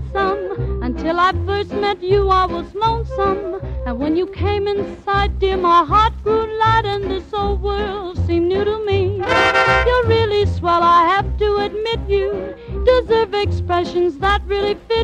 some. Until I first met you, I was lonesome. And when you came inside, dear, my heart grew light, and this old world seemed new to me. You're really swell, I have to admit you deserve expressions that really fit